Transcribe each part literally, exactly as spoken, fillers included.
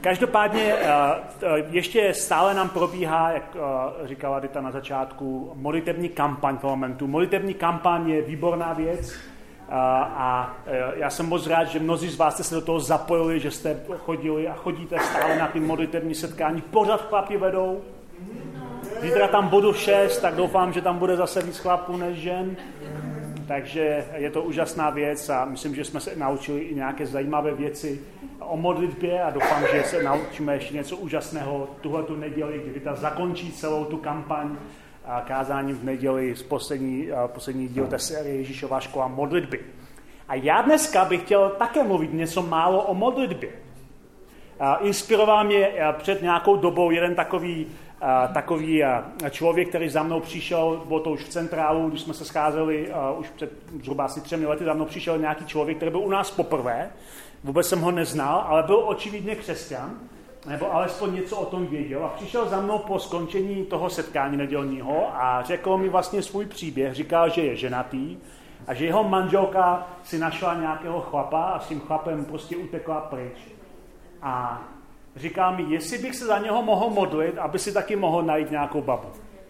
Každopádně ještě stále nám probíhá, jak říkala Dita na začátku, modlitební kampaň v momentu. Modlitební kampaň je výborná věc a já jsem moc rád, že mnozí z vás jste se do toho zapojili, že jste chodili a chodíte stále na ty modlitební setkání. Pořád chlapi vedou. Zítra tam budu šest, tak doufám, že tam bude zase víc chlapů než žen. Takže je to úžasná věc a myslím, že jsme se naučili i nějaké zajímavé věci o modlitbě a doufám, že se naučíme ještě něco úžasného tuhletu neděli, kdy ta zakončí celou tu kampaň a kázáním v neděli z poslední, poslední díl té série Ježíšova škola modlitby. A já dneska bych chtěl také mluvit něco málo o modlitbě. Inspiroval mě před nějakou dobou jeden takový Uh, takový uh, člověk, který za mnou přišel, bylo to už v centrálu, když jsme se scházeli uh, už před zhruba asi třemi lety, za mnou přišel nějaký člověk, který byl u nás poprvé, vůbec jsem ho neznal, ale byl očividně křesťan, nebo alespoň něco o tom věděl a přišel za mnou po skončení toho setkání nedělního a řekl mi vlastně svůj příběh, říkal, že je ženatý a že jeho manželka si našla nějakého chlapa a s tím chlapem prostě utekla pryč. A říkal mi, jestli bych se za něho mohl modlit, aby si taky mohl najít nějakou babu.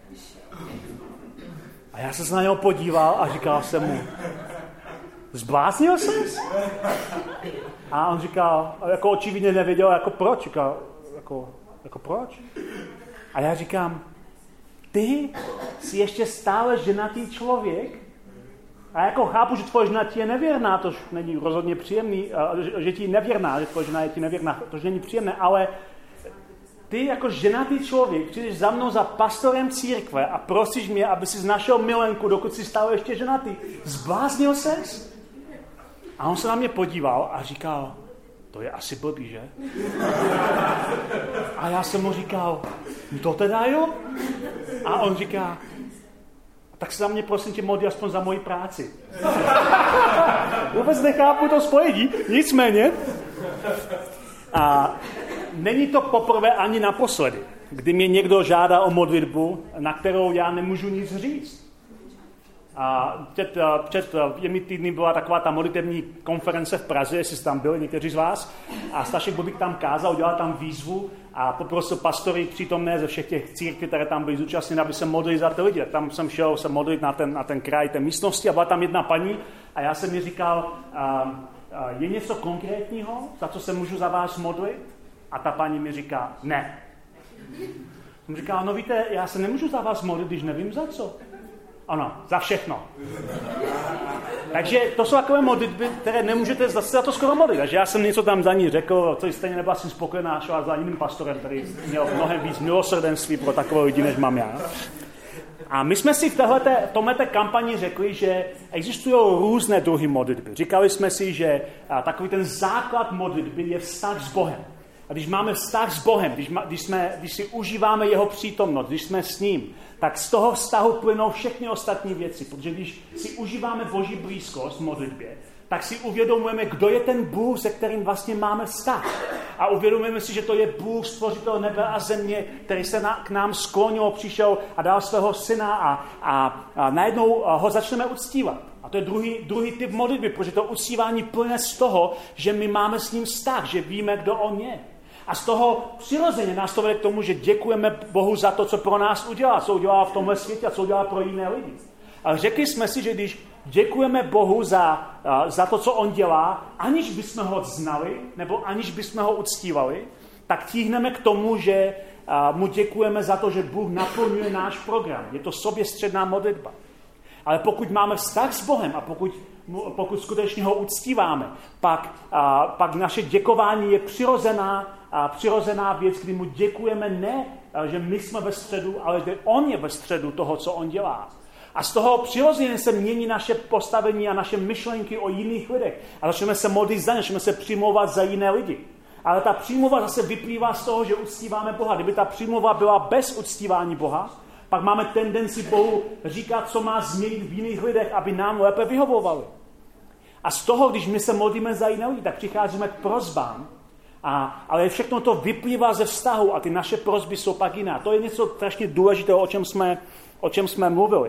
A já jsem se na něho podíval a říkal jsem mu, zbláznil ses? A on říkal, jako očividně nevěděl, jako proč. Říkal, jako, jako proč? A já říkám, ty jsi ještě stále ženatý člověk? A jako chápu, že tvoje žena ti je nevěrná, tož není rozhodně příjemný, že ti je nevěrná, že tvoje žena je ti nevěrná, tož není příjemné, ale ty jako ženatý člověk přijdeš za mnou za pastorem církve a prosíš mě, aby si našel milenku, dokud jsi stále ještě ženatý. Zbláznil ses? A on se na mě podíval a říkal, to je asi blbý, že? A já jsem mu říkal, to teda jo? A on říká, tak se za mě prosím tě modlí aspoň za moji práci. Vůbec nechápu to spojení, nicméně. A není to poprvé ani naposledy, kdy mě někdo žádá o modlitbu, na kterou já nemůžu nic říct. A před, před těmi týdny byla taková ta modlitební konference v Praze, jestli jste tam byli někteří z vás. A Stašek Bobík tam kázal, udělal tam výzvu a poprosil pastory přítomné ze všech těch církví, které tam byly zúčastněny, aby se modlili za ty lidi. Tam jsem šel se modlit na ten, na ten kraj té místnosti a byla tam jedna paní a já jsem mi říkal, a, a, je něco konkrétního, za co se můžu za vás modlit? A ta paní mi říká, ne. Jsem říkal, no víte, já se nemůžu za vás modlit, když nevím za co. Ano, za všechno. Takže to jsou takové modlitby, které nemůžete zase za to skoro modlit. Takže já jsem něco tam za ní řekl, co stejně nebyla jsem spokojená, šla za jiným pastorem, který měl mnohem víc milosrdenství pro takové lidi, než mám já. A my jsme si v tomhleté kampani řekli, že existují různé druhy modlitby. Říkali jsme si, že takový ten základ modlitby je vztah s Bohem. A když máme vztah s Bohem, když, ma, když, jsme, když si užíváme jeho přítomnost, když jsme s ním, tak z toho vztahu plynou všechny ostatní věci. Protože když si užíváme Boží blízkost v modlitbě, tak si uvědomujeme, kdo je ten Bůh, se kterým vlastně máme vztah. A uvědomujeme si, že to je Bůh, stvořitel nebe a země, který se na, k nám sklonil, přišel a dal svého syna a, a, a najednou ho začneme uctívat. A to je druhý, druhý typ modlitby, protože to uctívání plyne z toho, že my máme s ním vztah, že víme, kdo on je. A z toho přirozeně nás to vede k tomu, že děkujeme Bohu za to, co pro nás udělá, co udělá v tomhle světě a co udělá pro jiné lidi. Ale řekli jsme si, že když děkujeme Bohu za, za to, co on dělá, aniž bychom ho znali, nebo aniž bychom ho uctívali, tak tíhneme k tomu, že mu děkujeme za to, že Bůh naplňuje náš program. Je to soběstředná modlitba. Ale pokud máme vztah s Bohem a pokud, pokud skutečně ho uctíváme, pak, a, pak naše děkování je přirozená, a přirozená věc, kdy mu děkujeme ne, a, že my jsme ve středu, ale že on je ve středu toho, co on dělá. A z toho přirozeně se mění naše postavení a naše myšlenky o jiných lidech. A začneme se modlit za ně, začneme se přimlouvat za jiné lidi. Ale ta přímluva zase vyplývá z toho, že uctíváme Boha. Kdyby ta přímluva byla bez uctívání Boha, pak máme tendenci Bohu říkat, co má změnit v jiných lidech, aby nám lépe vyhovovali. A z toho, když my se modlíme za jiné lidi, tak přicházíme k prosbám, a, ale všechno to vyplývá ze vztahu a ty naše prosby jsou pak jiná. To je něco strašně důležitého, o čem jsme, o čem jsme mluvili.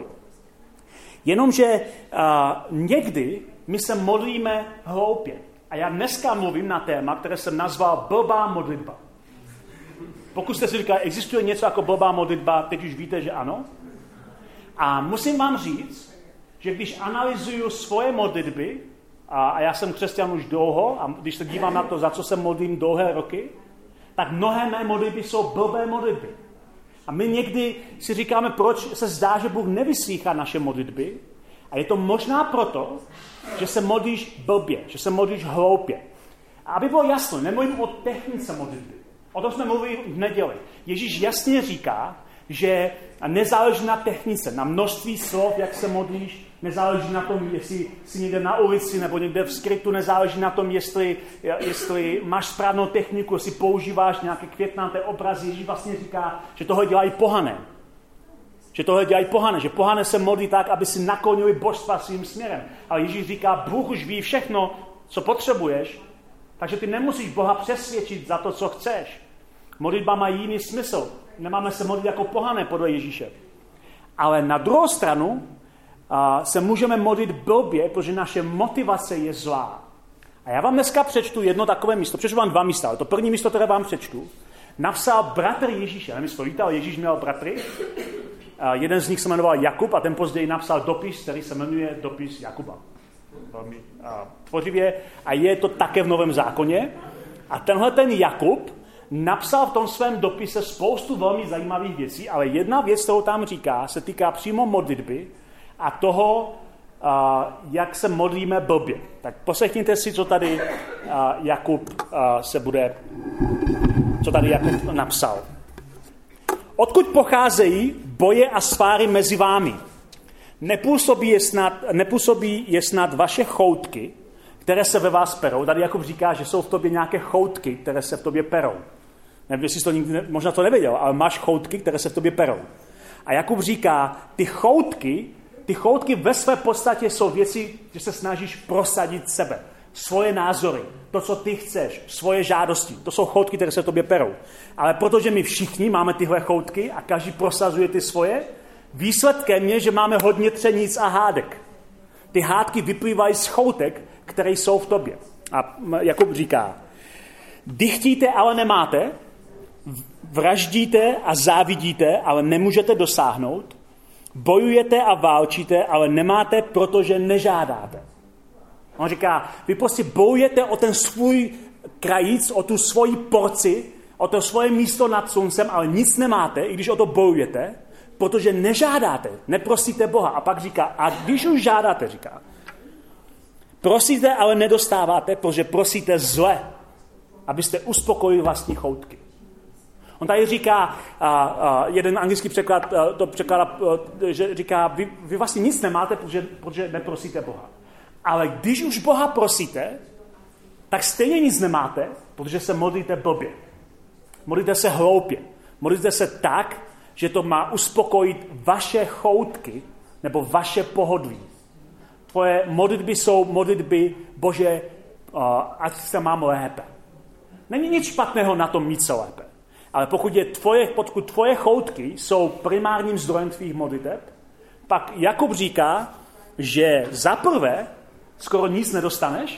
Jenomže a, někdy my se modlíme hloupě. A já dneska mluvím na téma, které jsem nazval blbá modlitba. Pokud jste si říkali, existuje něco jako blbá modlitba, teď už víte, že ano. A musím vám říct, že když analyzuju svoje modlitby, a, a já jsem křesťan už dlouho, a když se dívám na to, za co se modlím dlouhé roky, tak mnohé mé modlitby jsou blbé modlitby. A my někdy si říkáme, proč se zdá, že Bůh nevyslýchá naše modlitby. A je to možná proto, že se modlíš blbě, že se modlíš hloupě. A aby bylo jasno, nemluvím o technice modlitby. O tom jsme mluvili v neděli. Ježíš jasně říká, že nezáleží na technice, na množství slov, jak se modlíš, nezáleží na tom, jestli jsi někde na ulici nebo někde v skrytu, nezáleží na tom, jestli, jestli máš správnou techniku, jestli používáš nějaké květnaté obrazy. Ježíš vlastně říká, že tohle dělají pohané. Že tohle dělají pohané, že pohané se modlí tak, aby si naklonili božstva svým směrem. Ale Ježíš říká, Bůh už ví všechno, co potřebuješ, takže ty nemusíš Boha přesvědčit za to, co chceš. Modlitba má jiný smysl. Nemáme se modlit jako pohané podle Ježíše. Ale na druhou stranu uh, se můžeme modlit blbě, protože naše motivace je zlá. A já vám dneska přečtu jedno takové místo. Přečtu vám dva místa, ale to první místo, které vám přečtu, napsal bratr Ježíše. Já nevím, jestli to víte, ale Ježíš měl bratry. Uh, jeden z nich se jmenoval Jakub a ten později napsal dopis, který se jmenuje dopis Jakuba. Velmi uh, tvořivě. A je to také v Novém zákoně. A tenhle ten Jakub napsal v tom svém dopise spoustu velmi zajímavých věcí, ale jedna věc, kterou tam říká, se týká přímo modlitby a toho, uh, jak se modlíme blbě. Tak poslechněte si, co tady uh, Jakub uh, se bude, co tady Jakub napsal. Odkud pocházejí boje a sváry mezi vámi? Nepůsobí je snad, nepůsobí je snad vaše choutky, které se ve vás perou. Tady Jakub říká, že jsou v tobě nějaké choutky, které se v tobě perou. Nevím, jestli jsi to nikdy, ne, možná to nevěděl, ale máš choutky, které se v tobě perou. A Jakub říká, ty choutky, ty choutky ve své podstatě jsou věci, že se snažíš prosadit sebe, svoje názory, to, co ty chceš, svoje žádosti. To jsou choutky, které se v tobě perou. Ale protože my všichni máme tyhle choutky a každý prosazuje ty svoje, výsledkem je, že máme hodně třenic a hádek. Ty hádky vyplývají z choutek, které jsou v tobě. A Jakub říká, dychtíte, ale nemáte, vraždíte a závidíte, ale nemůžete dosáhnout, bojujete a válčíte, ale nemáte, protože nežádáte. On říká, vy prostě bojujete o ten svůj krajíc, o tu svoji porci, o to svoje místo nad sluncem, ale nic nemáte, i když o to bojujete, protože nežádáte, neprosíte Boha. A pak říká, a když už žádáte, říká, prosíte, ale nedostáváte, protože prosíte zle, abyste uspokojili vlastní choutky. On tady říká, a, a, jeden anglický překlad a, to překládá, že říká, vy, vy vlastně nic nemáte, protože, protože neprosíte Boha. Ale když už Boha prosíte, tak stejně nic nemáte, protože se modlíte blbě. Modlíte se hloupě. Modlíte se tak, že to má uspokojit vaše choutky nebo vaše pohodlí. Tvoje modlitby jsou modlitby, Bože, uh, ať se mám lépe. Není nic špatného na tom mít se lépe. Ale pokud, je tvoje, pokud tvoje choutky jsou primárním zdrojem tvých modliteb, pak Jakub říká, že za prvé skoro nic nedostaneš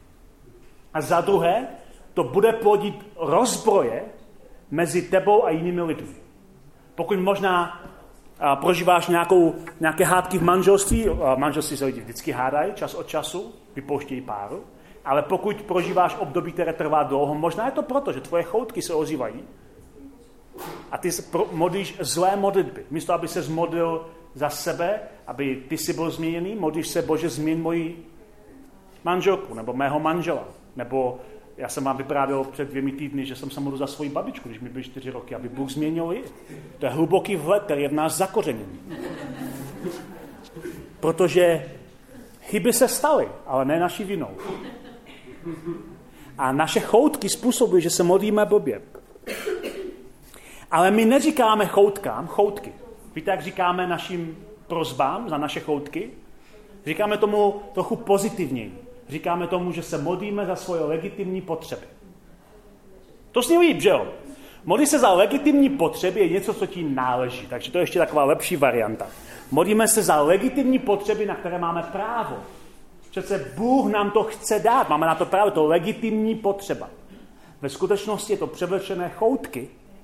a za druhé to bude plodit rozbroje mezi tebou a jinými lidmi. Pokud možná a, prožíváš nějakou, nějaké hádky v manželství, a manželství se lidi vždycky hádají, čas od času, vypouštějí páru, ale pokud prožíváš období, které trvá dlouho, možná je to proto, že tvoje choutky se ozývají a ty modlíš zlé modlitby. Místo, aby se zmodlil za sebe, aby ty si byl změněný, modlíš se, Bože, změň moji manželku, nebo mého manžela, nebo já jsem vám vyprávěl před dvěmi týdny, že jsem se modlil za svoji babičku, když mi byly čtyři roky, aby Bůh změnil ji. To je hluboký vhled, který je v nás zakořeněný. Protože chyby se staly, ale ne naší vinou. A naše choutky způsobují, že se modlíme blbě. Ale my neříkáme choutkám choutky. Víte, jak říkáme našim prosbám za naše choutky? Říkáme tomu trochu pozitivněji. Říkáme tomu, že se modlíme za svoje legitimní potřeby. To s ním líp, že jo? Modlí se za legitimní potřeby je něco, co ti náleží. Takže to je ještě taková lepší varianta. Modlíme se za legitimní potřeby, na které máme právo. Přece Bůh nám to chce dát. Máme na to právo, to legitimní potřeba. Ve skutečnosti je to převlečené choutky,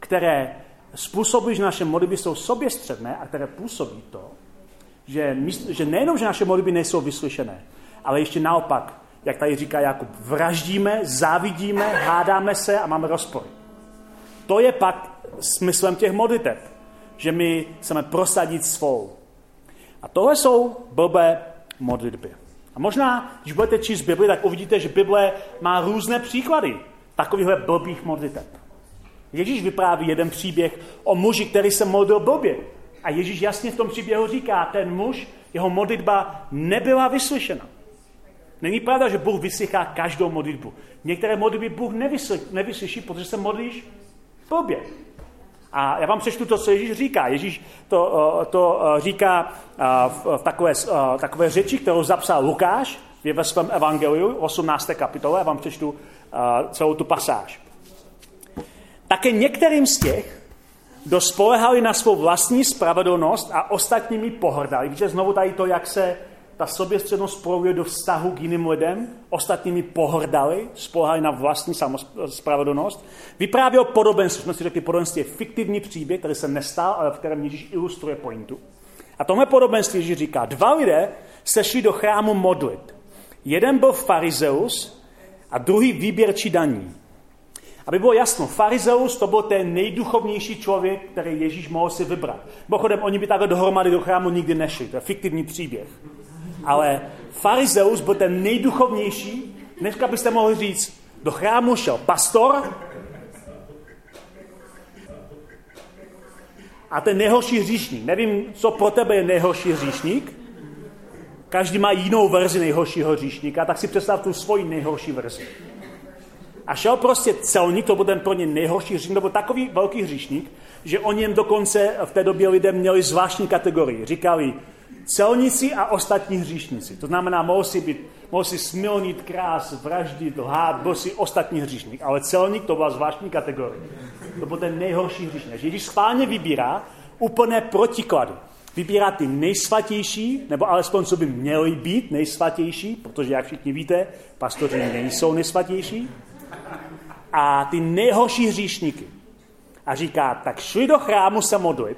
které způsobují, že naše modlitby jsou soběstředné a které působí to, že, že nejenom, že naše modlitby nejsou vyslyšené, ale ještě naopak, jak tady říká Jakub, vraždíme, závidíme, hádáme se a máme rozpory. To je pak smyslem těch modliteb, že my chceme prosadit svou. A tohle jsou blbé modlitby. A možná, když budete číst Bibli, tak uvidíte, že Bible má různé příklady takovýchhle blbých modliteb. Ježíš vypráví jeden příběh o muži, který se modlil blbě. A Ježíš jasně v tom příběhu říká, ten muž, jeho modlitba nebyla vyslyšena. Není pravda, že Bůh vyslychá každou modlitbu. Některé modlitby Bůh nevyslyší, protože se modlíš blbě. A já vám přečtu to, co Ježíš říká. Ježíš to, to říká v takové, takové řeči, kterou zapsal Lukáš ve svém evangeliu, osmnácté kapitole. Já vám přečtu celou tu pasáž. Také některým z těch, kdo spolehali na svou vlastní spravedlnost a ostatními pohrdali. Víte znovu tady to, jak se ta soběstřednost projevuje do vztahu k jiným lidem, ostatními pohrdali, spolehali na vlastní spravedlnost. Vyprávěl podobenství, jsme si řekli, podobenství je fiktivní příběh, který se nestal, ale v kterém Ježíš ilustruje pointu. A tohle podobenství Ježíš říká, dva lidé se šli do chrámu modlit. Jeden byl farizeus a druhý výběrčí daní. Aby bylo jasno, farizeus to byl ten nejduchovnější člověk, který Ježíš mohl si vybrat. Bochodem, oni by takhle dohromady do chrámu nikdy nešli, to je fiktivní příběh. Ale farizeus byl ten nejduchovnější, dneska byste mohli říct, do chrámu šel pastor a ten nejhorší hříšník. Nevím, co pro tebe je nejhorší hříšník. Každý má jinou verzi nejhoršího hříšníka, tak si představ tu svoji nejhorší verzi. A šel prostě celník, to byl ten pro ně nejhorší hříšník, to byl takový velký hříšník, že o něm dokonce v té době lidé měli zvláštní kategorii. Říkali celníci a ostatní hříšníci. To znamená, mohl si, být, mohl si smilnit, krás, vraždit, lhát, byl si ostatní hříšník. Ale celník to byla zvláštní kategorie. To byl ten nejhorší hříšník. Ježíš schválně vybírá úplné protiklady. Vybírá ty nejsvatější, nebo alespoň co by měly být nejsvatější, protože jak všichni víte, pastoři nejsou nejsvatější. A ty nejhorší hříšníky. A říká, tak šli do chrámu se modlit.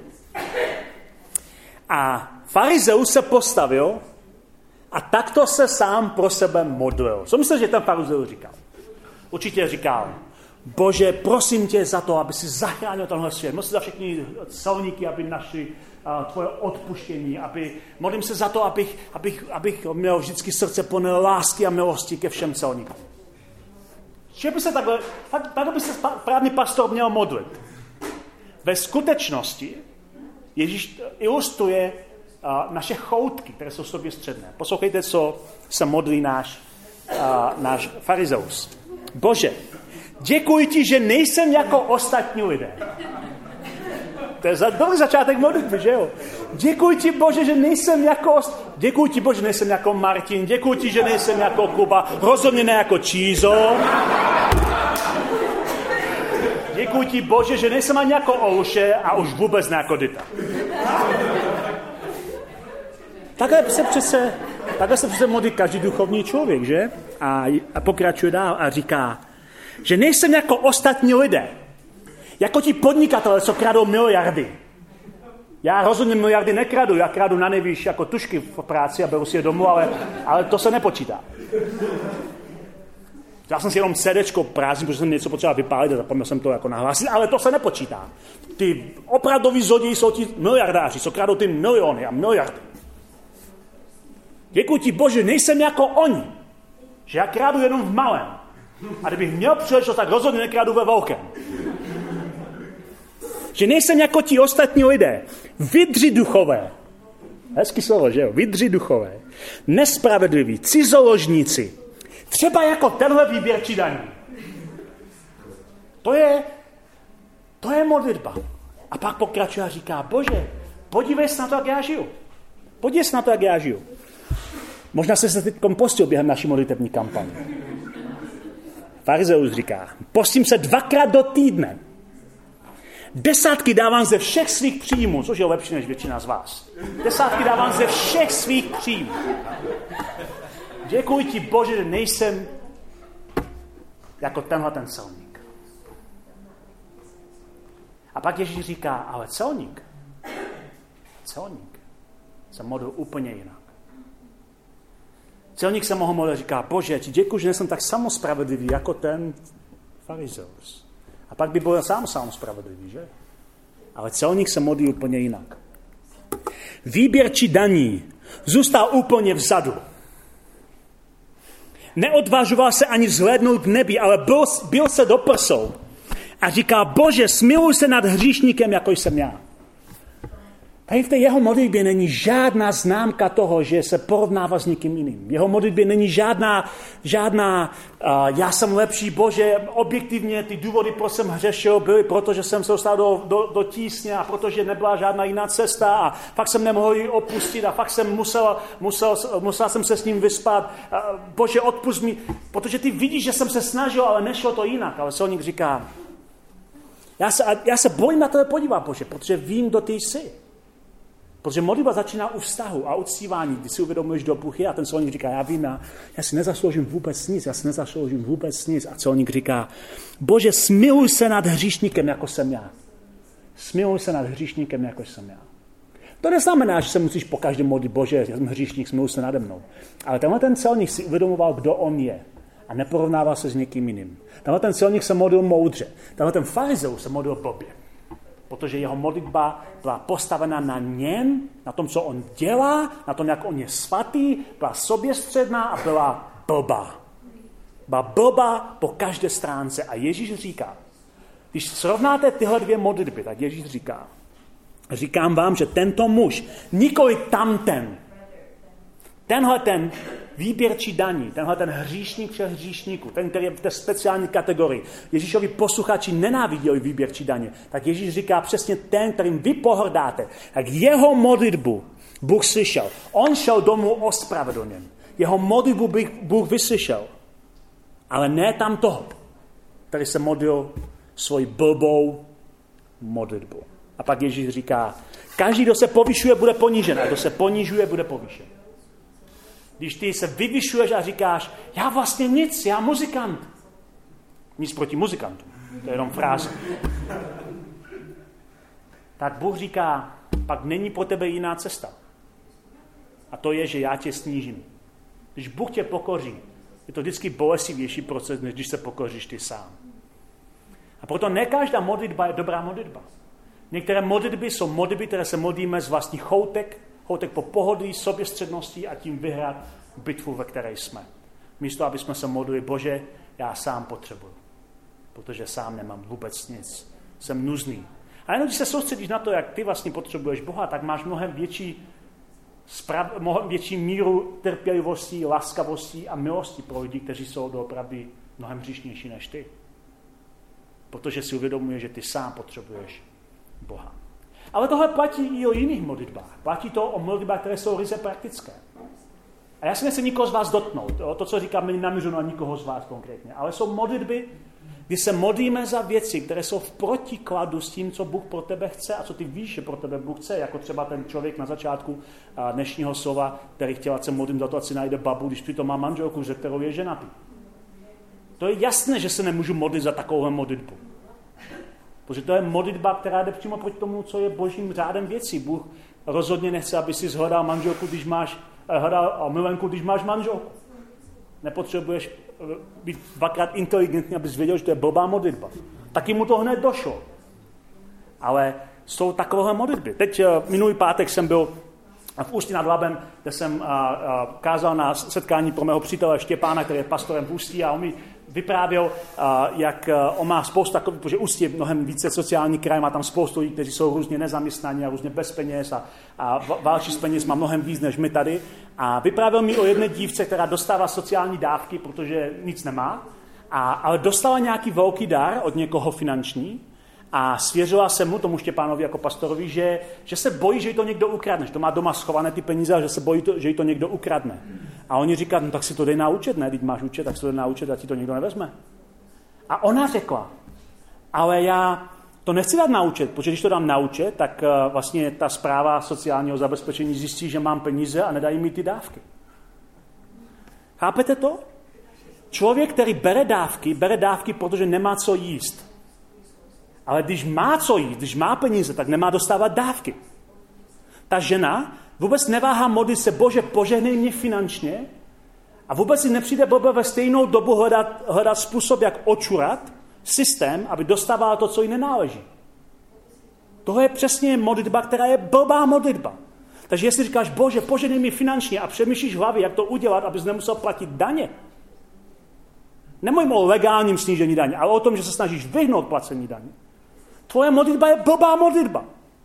A farizeus se postavil a takto se sám pro sebe modlil. Co myslíš, že ten farizeus říkal? Určitě říkal, Bože, prosím tě za to, aby si zachránil tenhle svět. Modlím se za všechny celníky, aby našli uh, tvoje odpuštění. Aby, modlím se za to, abych, abych, abych měl vždycky srdce plné lásky a milosti ke všem celníkům. Že by se takhle, tak, takhle by se právní pastor měl modlit. Ve skutečnosti Ježíš ilustruje uh, naše choutky, které jsou sobě středné. Poslouchejte, co se modlí náš, uh, náš farizeus. Bože, děkuji ti, že nejsem jako ostatní lidé. To je za, dobrý začátek modlitby, že jo? Děkuji ti, Bože, že nejsem jako ost... Děkuji ti, Bože, že nejsem jako Martin. Děkuji ti, že nejsem jako Kuba. Rozhodně ne jako Čízo. Děkuji ti, Bože, že nejsem ani jako Ouše a už vůbec ne jako Dita. Takhle se přece, takhle se přece modlí každý duchovní člověk, že? A, a pokračuje dál a říká, že nejsem jako ostatní lidé. Jako ti podnikatelé, co kradou miliardy. Já rozhodně miliardy nekradu, já kradu na nejvíš jako tušky v práci a beru si je domů, ale, ale to se nepočítá. Já jsem si jenom CDčko prázdný, protože jsem něco potřeboval vypálit a zapomněl jsem to jako nahlásit, ale to se nepočítá. Ty opravdoví zloději jsou ti miliardáři, co kradou ty miliony a miliardy. Děkuji ti, Bože, nejsem jako oni, že já krádu jenom v malém. A kdybych měl příležitost, tak rozhodně nekrádu ve velkém. Že nejsem jako ti ostatní lidé. Vydři duchové. Hezký slovo, že jo? Vydři duchové. Nespravedliví, cizoložníci. Třeba jako tenhle výběrčí daní. To je, to je modlitba. A pak pokračuje a říká, Bože, podívej se na to, jak já žiju. Podívej se na to, jak já žiju. Možná se se teď postil během naší modlitební kampaně. Farizeus říká, postím se dvakrát do týdne. Desátky dávám ze všech svých příjmů, což je lepší než většina z vás. Desátky dávám ze všech svých příjmů. Děkuji ti, Bože, že nejsem jako tenhle ten celník. A pak Ježíš říká, ale celník, celník se modlil úplně jinak. Celník se mohl modlit, říká, Bože, ti děkuji, že nejsem tak samospravedlivý jako ten farizeus. A pak by byl sám samospravedlivý, že? Ale celník se modlí úplně jinak. Výběrčí daní zůstal úplně vzadu. Neodvážoval se ani vzhlédnout k nebi, ale byl, byl se do prsou. A říká, Bože, smiluj se nad hříšníkem, jako jsem já. Tady v té jeho modlitbě není žádná známka toho, že se porovnává s někým jiným. V jeho modlitbě není žádná, žádná uh, já jsem lepší, Bože, objektivně ty důvody, proč jsem hřešil, byly proto, že jsem se dostal do, do, do tísně a protože nebyla žádná jiná cesta a fakt jsem nemohl ji opustit a fakt jsem musel, musel, musel jsem se s ním vyspat. Uh, Bože, odpusť mi, protože ty vidíš, že jsem se snažil, ale nešlo to jinak. Ale celník říká, já se, já se bojím na tebe podívat, Bože, protože vím, kdo ty jsi. Protože modlitba začíná u vztahu a uctívání, kdy si uvědomuješ, kdo Bůh je a ten celník říká, já vím, já, já si nezasloužím vůbec nic, já si nezasloužím vůbec nic. A celník říká, Bože, smiluj se nad hříšníkem, jako jsem já. Smiluj se nad hříšníkem, jako jsem já. To neznamená, že se musíš po každém modlit, Bože, já jsem hříšník, smiluj se nade mnou. Ale tenhle ten celník si uvědomoval, kdo on je a neporovnával se s někým jiným. Tenhle ten celník se modlil moudře. Tenhle ten farizeus se modlil blbě. Protože jeho modlitba byla postavena na něm, na tom, co on dělá, na tom, jak on je svatý, byla soběstředná a byla blbá. Byla blbá po každé stránce. A Ježíš říká, když srovnáte tyhle dvě modlitby, tak Ježíš říká, říkám vám, že tento muž, nikoli tamten, tenhle ten výběrčí daní, tenhle ten hříšník všech hříšníků, ten, který je v té speciální kategorii. Ježíšovi posluchači nenáviděli výběrčí daně. Tak Ježíš říká přesně ten, kterým vy pohrdáte. Tak jeho modlitbu Bůh slyšel. On šel domů ospravedlněn. Jeho modlitbu Bůh vyslyšel. Ale ne tam toho, který se modlil svoji blbou modlitbu. A pak Ježíš říká, každý, kdo se povyšuje, bude ponížen. A kdo se ponížuje, bude povýšen. Když ty se vyvyšuješ a říkáš, já vlastně nic, já muzikant. Nic proti muzikantům, to je jenom fráze. Tak Bůh říká, pak není pro tebe jiná cesta. A to je, že já tě snížím. Když Bůh tě pokoří, je to vždycky bolestivější proces, než když se pokoříš ty sám. A proto ne každá modlitba je dobrá modlitba. Některé modlitby jsou modlitby, které se modlíme z vlastních choutek, choutek po pohodlí, soběstředností a tím vyhrát bitvu, ve které jsme. Místo, aby jsme se modlili, Bože, já sám potřebuji, protože sám nemám vůbec nic. Jsem nuzný. A jenom když se soustředíš na to, jak ty vlastně potřebuješ Boha, tak máš mnohem větší, sprav, mnohem větší míru trpělivosti, laskavosti a milosti pro lidi, kteří jsou doopravdy mnohem hříšnější než ty. Protože si uvědomuješ, že ty sám potřebuješ Boha. Ale tohle platí i o jiných modlitbách. Platí to o modlitbách, které jsou ryze praktické. A já si nechci nikoho z vás dotknout. To, co říkám, není namířeno na nikoho z vás konkrétně. Ale jsou modlitby, kdy se modlíme za věci, které jsou v protikladu s tím, co Bůh pro tebe chce a co ty víš, že pro tebe Bůh chce. Jako třeba ten člověk na začátku dnešního slova, který chtěl, ať se modlím za to, ať si najde babu, když přitom má manželku, ze kterou je ženatý. To je jasné, že se nemůžu modlit za takovou modlitbu. Protože to je modlitba, která jde přímo proti tomu, co je božím řádem věcí. Bůh rozhodně nechce, aby si hledal manželku, když máš, hledal milenku, když máš manželku. Nepotřebuješ být dvakrát inteligentní, abys věděl, že to je blbá modlitba. Taky mu to hned došlo. Ale jsou takovéhle modlitby. Teď minulý pátek jsem byl v Ústí nad Labem, kde jsem kázal na setkání pro mého přítele Štěpána, který je pastorem v Ústí, a on mi vyprávěl, jak on má spoustu takových, protože Ústí je mnohem více sociální kraj, má tam spoustu lidí, kteří jsou různě nezaměstnaní a různě bez peněz a, a válčí s peněz má mnohem víc než my tady. A vyprávěl mi o jedné dívce, která dostává sociální dávky, protože nic nemá, a, ale dostala nějaký velký dar od někoho finanční a svěřila se mu, tomu Štěpánovi jako pastorovi, že, že se bojí, že jí to někdo ukradne, že to má doma schované ty peníze a že se bojí, to, že jí to někdo ukradne. A oni říkají, no tak si to dej na účet, ne, když máš účet, tak si to dej na účet a ti to někdo nevezme. A ona řekla, ale já to nechci dát na účet, protože když to dám na účet, tak uh, vlastně ta správa sociálního zabezpečení zjistí, že mám peníze a nedají mi ty dávky. Chápete to? Člověk, který bere dávky, bere dávky, protože nemá co jíst. Ale když má co jít, když má peníze, tak nemá dostávat dávky. Ta žena vůbec neváhá modlit se, Bože, požehnej mě finančně, a vůbec si nepřijde blbě ve stejnou dobu hledat, hledat způsob, jak očurat systém, aby dostávala to, co jí nenáleží. Tohle je přesně modlitba, která je blbá modlitba. Takže jestli říkáš, Bože, požehnej mi finančně a přemýšlíš v hlavě, jak to udělat, abys nemusel platit daně. Nemluvím o legálním snížení daně, ale o tom, že se snažíš vyhnout placení daně. Tvoje modlitba je blbá modlitba.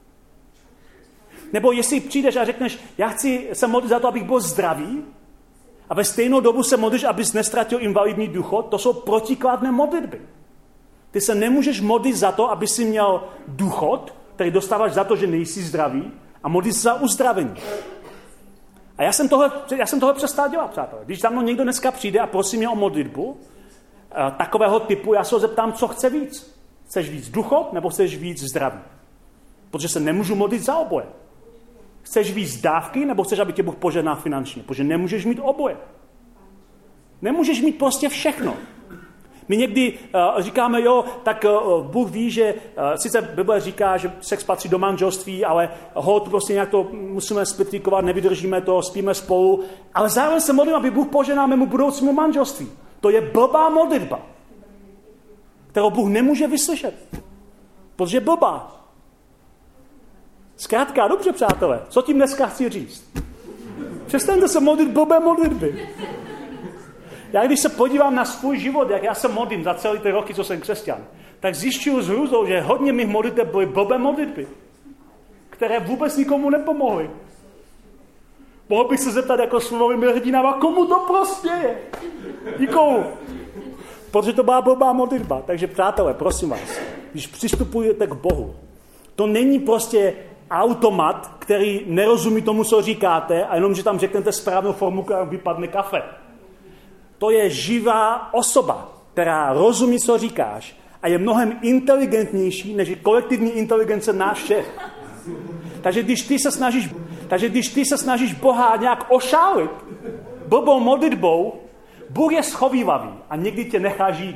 Nebo jestli přijdeš a řekneš, já chci se modlit za to, abych byl zdravý, a ve stejnou dobu se modlíš, abys nestratil invalidní důchod, to jsou protikladné modlitby. Ty se nemůžeš modlit za to, aby si měl důchod, který dostáváš za to, že nejsi zdravý, a modlíš se za uzdravení. A já jsem tohle, já jsem tohle přestal dělat, přátelé. Když za mnou někdo dneska přijde a prosí mě o modlitbu, takového typu, já se ho zeptám, co chce víc. Chceš víc důchod, nebo chceš víc zdraví? Protože se nemůžu modlit za oboje. Chceš víc dávky, nebo chceš, aby tě Bůh požehnal finančně? Protože nemůžeš mít oboje. Nemůžeš mít prostě všechno. My někdy uh, říkáme, jo, tak uh, Bůh ví, že uh, sice Bible říká, že sex patří do manželství, ale hod prostě nějak to musíme splitikovat, nevydržíme to, spíme spolu, ale zároveň se modlím, aby Bůh požehnal mému budoucímu manželství. To je blbá modlitba, kterou Bůh nemůže vyslyšet, protože je blbá. Zkrátka, dobře, přátelé, co tím dneska chci říct? Přestaňte se modlit blbé modlitby. Já když se podívám na svůj život, jak já se modlím za celé ty roky, co jsem křesťan, tak zjišťuju s hrůzou, že hodně mých modliteb byly blbé modlitby, které vůbec nikomu nepomohly. Mohl bych se zeptat jako slovovými hrdinama, komu to prospěje? Nikomu. Protože to byla blbá modlitba. Takže přátelé, prosím vás, když přistupujete k Bohu, to není prostě automat, který nerozumí tomu, co říkáte, a jenom, že tam řeknete správnou formulku a vypadne kafe. To je živá osoba, která rozumí, co říkáš, a je mnohem inteligentnější, než je kolektivní inteligence nás všech. Takže když ty se snažíš, takže když ty se snažíš Boha nějak ošálit blbou modlitbou, Bůh je schovívavý a někdy tě nechá žít.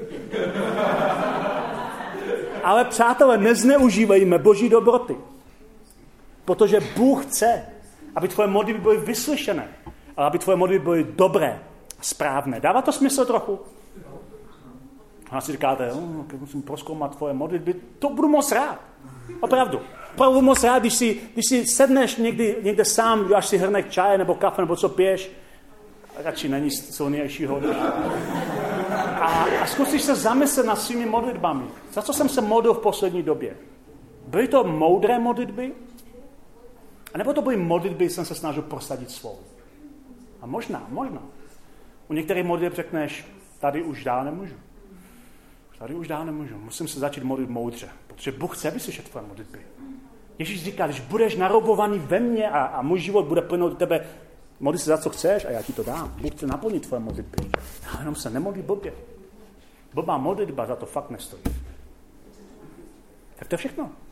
Ale přátelé, nezneužívejme Boží dobroty. Protože Bůh chce, aby tvoje modlitby byly vyslyšené, ale aby tvoje modlitby byly dobré a správné. Dává to smysl trochu? A si říkáte, oh, musím prozkoumat tvoje modlitby, to budu moc rád. Opravdu. Opravdu budu moc rád, když si, když si sedneš někdy, někde sám, dáš si hrnek čaje nebo kafe nebo co piješ, radši není silnějšího. A, a zkusíš se zamyslet nad svými modlitbami. Za co jsem se modlil v poslední době? Byly to moudré modlitby? A nebo to byly modlitby, jsem se snažil prosadit svou? A možná, možná. U některých modlitb řekneš, tady už dál nemůžu. Tady už dál nemůžu. Musím se začít modlit moudře, protože Bůh chce vyslyšet tvoje modlitby. Ježíš říká, když budeš narobovaný ve mně a, a můj život bude plynout do tebe, modli se za co chceš a já ti to dám. Bůh chce naplnit tvoje modlitby. A jenom se nemodlí blbě. Blbá modlitba za to fakt nestojí. Tak to je všechno.